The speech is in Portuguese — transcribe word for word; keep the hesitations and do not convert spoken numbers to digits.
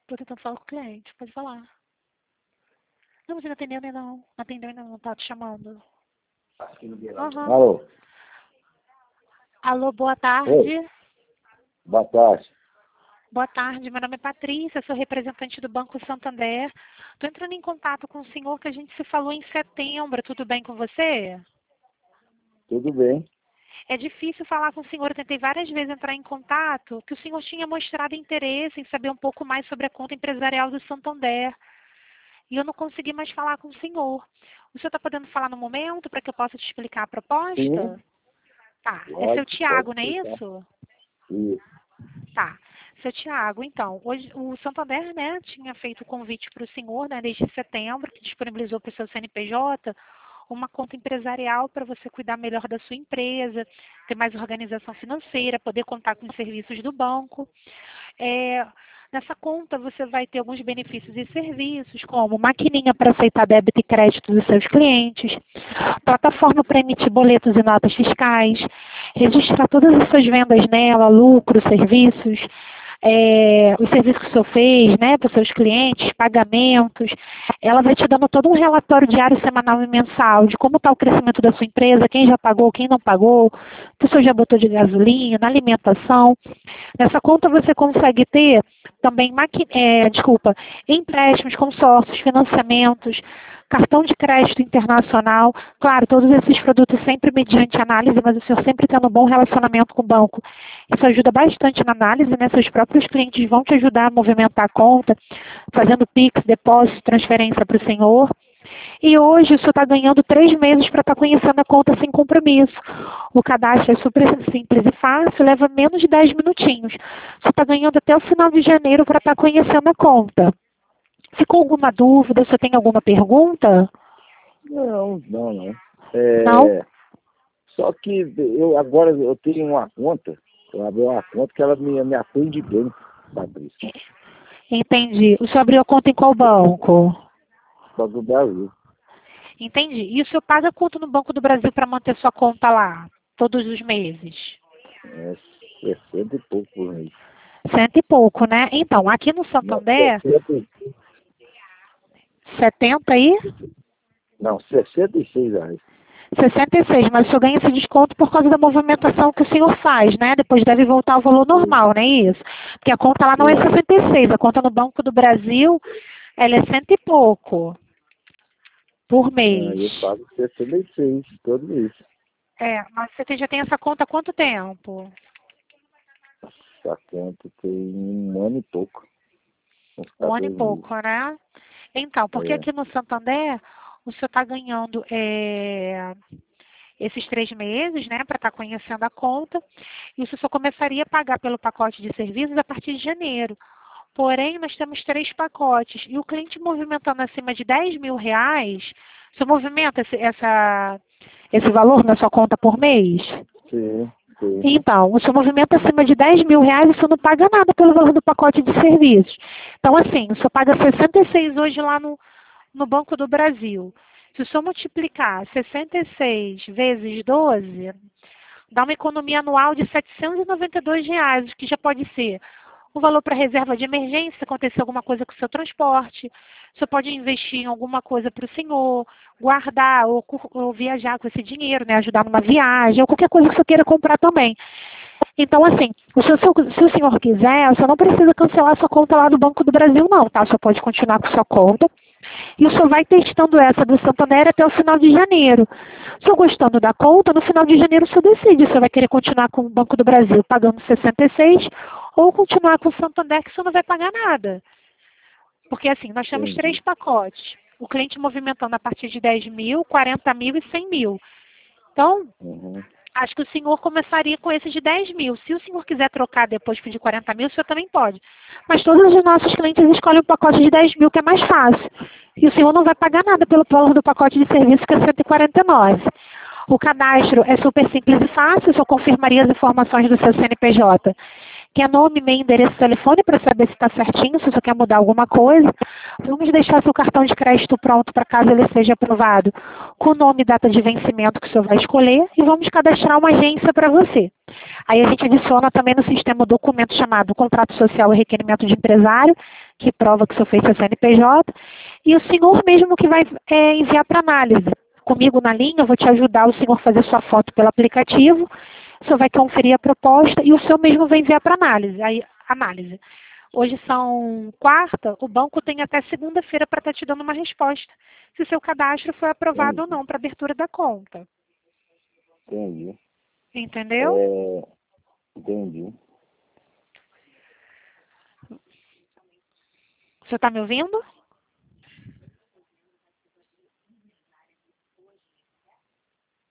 Tô tentando falar com o cliente, pode falar. Não, você não atendeu ainda não. Não atendeu ainda não, tá te chamando. Uhum. Alô? Alô, boa tarde. Oi. Boa tarde. Boa tarde, meu nome é Patrícia, sou representante do Banco Santander. Estou entrando em contato com o senhor que a gente se falou em setembro, tudo bem com você? Tudo bem? É difícil falar com o senhor, eu tentei várias vezes entrar em contato, que o senhor tinha mostrado interesse em saber um pouco mais sobre a conta empresarial do Santander. E eu não consegui mais falar com o senhor. O senhor está podendo falar no momento para que eu possa te explicar a proposta? Sim. Tá, é Pode, seu Tiago, não é explicar. isso? Isso. Tá. Seu Tiago, então, hoje o Santander, né, tinha feito o convite para o senhor, né, desde setembro, que disponibilizou para o seu C N P J uma conta empresarial para você cuidar melhor da sua empresa, ter mais organização financeira, poder contar com os serviços do banco. É, nessa conta você vai ter alguns benefícios e serviços, como maquininha para aceitar débito e crédito dos seus clientes, plataforma para emitir boletos e notas fiscais, registrar todas as suas vendas nela, lucros, serviços, é, os serviços que o senhor fez, né, para os seus clientes, pagamentos. Ela vai te dando todo um relatório diário, semanal e mensal de como está o crescimento da sua empresa, quem já pagou, quem não pagou, o que o senhor já botou de gasolina, alimentação. Nessa conta você consegue ter também maqui é, desculpa, empréstimos, consórcios, financiamentos, cartão de crédito internacional. Claro, todos esses produtos sempre mediante análise, mas o senhor sempre tendo um bom relacionamento com o banco. Isso ajuda bastante na análise, né? Seus próprios clientes vão te ajudar a movimentar a conta, fazendo Pix, depósito, transferência para o senhor. E hoje o senhor está ganhando três meses para estar tá conhecendo a conta sem compromisso. O cadastro é super simples e fácil, leva menos de dez minutinhos. O senhor está ganhando até o final de janeiro para estar tá conhecendo a conta. Ficou alguma dúvida? O senhor tem alguma pergunta? Não, não, não. É, Não? Só que eu agora eu tenho uma conta, eu abri uma conta que ela me, me atende bem, Patrícia. Entendi. O senhor abriu a conta em qual banco? Banco do Brasil. Entendi. E o senhor paga quanto no Banco do Brasil para manter sua conta lá, todos os meses? É sessenta e pouco por mês. Cento e pouco, né? Então, aqui no Não, Santander, sessenta, setenta aí? não, sessenta e seis reais. sessenta e seis, mas o senhor ganha esse desconto por causa da movimentação que o senhor faz, né? Depois deve voltar ao valor normal, não é isso? Porque a conta lá não é sessenta e seis, a conta no Banco do Brasil, ela é cento e pouco por mês. Ah, eu pago sessenta e seis todo mês. É, mas você já tem essa conta há quanto tempo? Essa conta tem um ano e pouco. Um ano e pouco, né? Então, porque É. aqui no Santander, o senhor está ganhando é, esses três meses, né, para estar conhecendo a conta, e o senhor só começaria a pagar pelo pacote de serviços a partir de janeiro. Porém, nós temos três pacotes, e o cliente movimentando acima de dez mil reais, o senhor movimenta esse, essa, esse valor na sua conta por mês? Sim, sim. Então, o seu movimento acima de dez mil reais, o senhor não paga nada pelo valor do pacote de serviços. Então, assim, o senhor paga sessenta e seis hoje lá no, no Banco do Brasil. Se o senhor multiplicar sessenta e seis vezes doze, dá uma economia anual de setecentos e noventa e dois reais, que já pode ser o valor para reserva de emergência, se acontecer alguma coisa com o seu transporte. Você pode investir em alguma coisa para o senhor, guardar ou, ou viajar com esse dinheiro, né? Ajudar numa viagem, ou qualquer coisa que você queira comprar também. Então, assim, o senhor, se o senhor quiser, o senhor não precisa cancelar sua conta lá do Banco do Brasil, não, tá? O senhor pode continuar com sua conta. E o senhor vai testando essa do Santander até o final de janeiro. Se o senhor gostando da conta, no final de janeiro o senhor decide se o senhor vai querer continuar com o Banco do Brasil pagando sessenta e seis ou continuar com o Santander, que o senhor não vai pagar nada. Porque assim, nós temos Entendi. três pacotes. O cliente movimentando a partir de dez mil, quarenta mil e cem mil. Então, Uhum. acho que o senhor começaria com esse de dez mil. Se o senhor quiser trocar depois de quarenta mil, o senhor também pode. Mas todos os nossos clientes escolhem o pacote de dez mil, que é mais fácil. E o senhor não vai pagar nada pelo valor do pacote de serviço, que é cento e quarenta e nove. O cadastro é super simples e fácil, o senhor confirmaria as informações do seu C N P J, que é nome, e-mail, endereço e telefone, para saber se está certinho, se o senhor quer mudar alguma coisa. Vamos deixar seu cartão de crédito pronto para caso ele seja aprovado, com o nome e data de vencimento que o senhor vai escolher, e vamos cadastrar uma agência para você. Aí a gente adiciona também no sistema um documento chamado contrato social e requerimento de empresário, que prova que o senhor fez seu C N P J, e o senhor mesmo que vai é, enviar para análise. Comigo na linha, eu vou te ajudar o senhor a fazer sua foto pelo aplicativo, o senhor vai conferir a proposta e o senhor mesmo vai enviar para análise. Aí, análise. Hoje são quarta, o banco tem até segunda-feira para estar te dando uma resposta, se o seu cadastro foi aprovado Entendi. ou não para abertura da conta. Entendi. Entendeu? É, entendi. Você está me ouvindo?